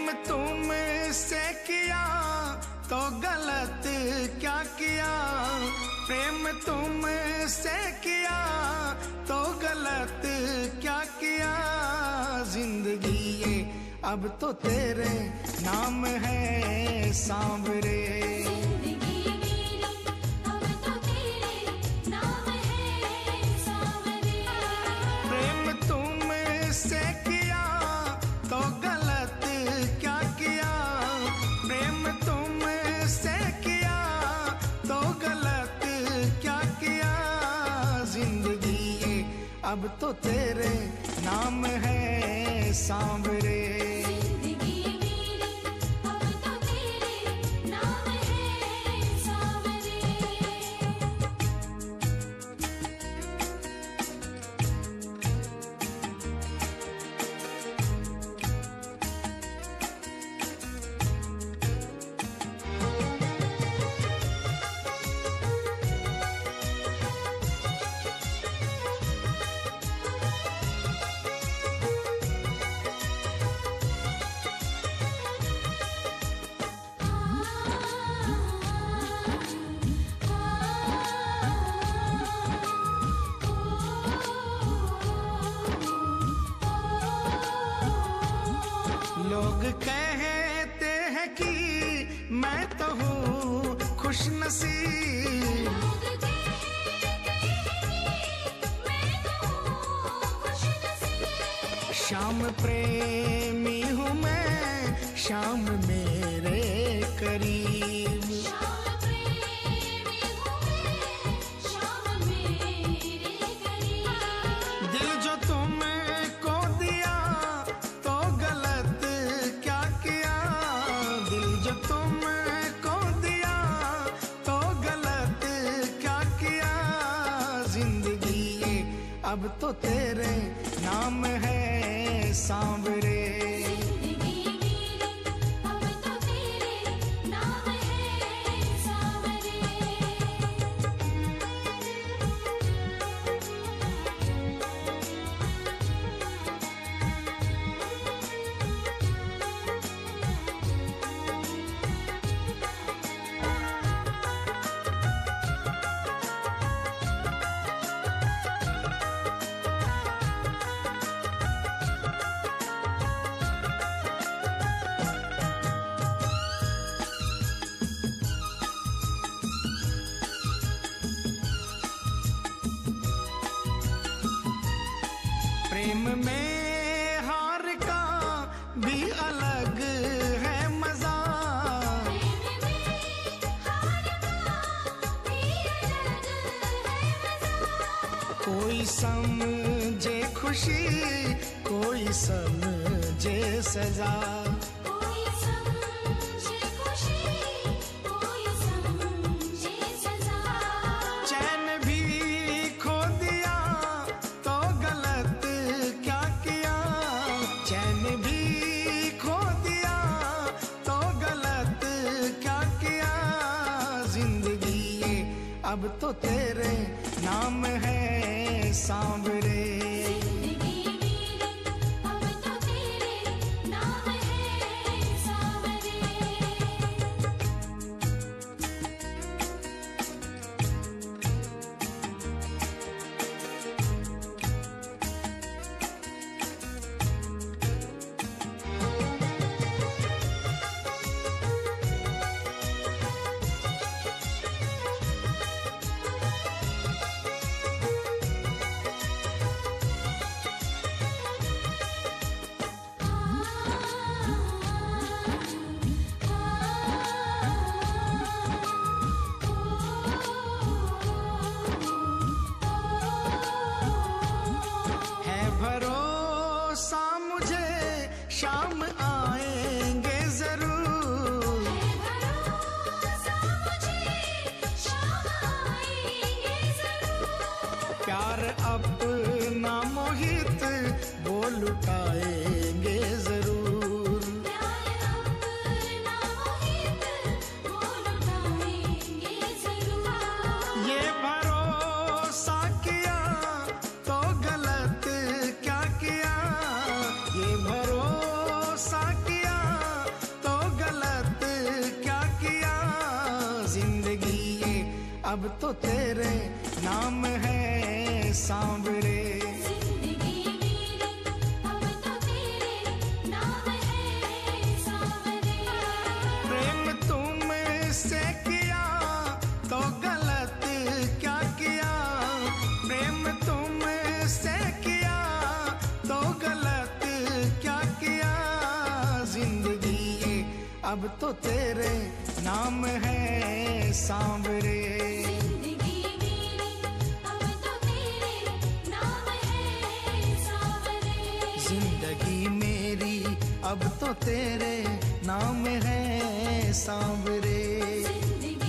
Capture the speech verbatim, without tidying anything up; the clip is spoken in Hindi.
तुमसे किया तो गलत क्या किया, प्रेम तुमसे किया तो गलत क्या किया। जिंदगी ये अब तो तेरे नाम है सांवरे, अब तो तेरे नाम है सांवरे। जिंदगी मेरी अब तो तेरे नाम है सांवरे। लोग कहते हैं कि मैं तो हूँ खुश नसीब, लोग कहते हैं कि मैं तो हूँ खुश नसीब। शाम प्रेमी हूँ मैं शाम मेरे करीब, शाम प्रेमी हूँ मैं शाम मेरे करीब। दिल जो तुमको दिया तो गलत क्या किया, दिल जो तुमको दिया तो गलत क्या किया। जिंदगी ये अब तो तेरे नाम है सांवरे। जिंदगी मेरी अब तो तेरे नाम है सांवरे। प्रेम में हार का भी अलग है मजा, प्रेम में हार का भी अलग है मजा। कोई समझे खुशी कोई समझे सजा। कोई समझे खुशी कोई समझे सजा। चैन भी खो दिया तो गलत क्या किया, चैन भी खो दिया तो गलत क्या किया। जिंदगी ये अब तो तेरे नाम है सांवरे। जिंदगी मेरी अब तो तेरे नाम है सांवरे। अब तो तेरे नाम है सांवरे। जिंदगी मेरी अब तो तेरे नाम है सांवरे। प्रेम तुमसे किया तो गलत क्या किया, प्रेम तुमसे किया तो गलत क्या किया। जिंदगी ये अब तो तेरे नाम है सांवरे। जिंदगी मेरी अब तो तेरे नाम है सांवरे। जिंदगी मेरी अब तो तेरे नाम है सांवरे। जिंदगी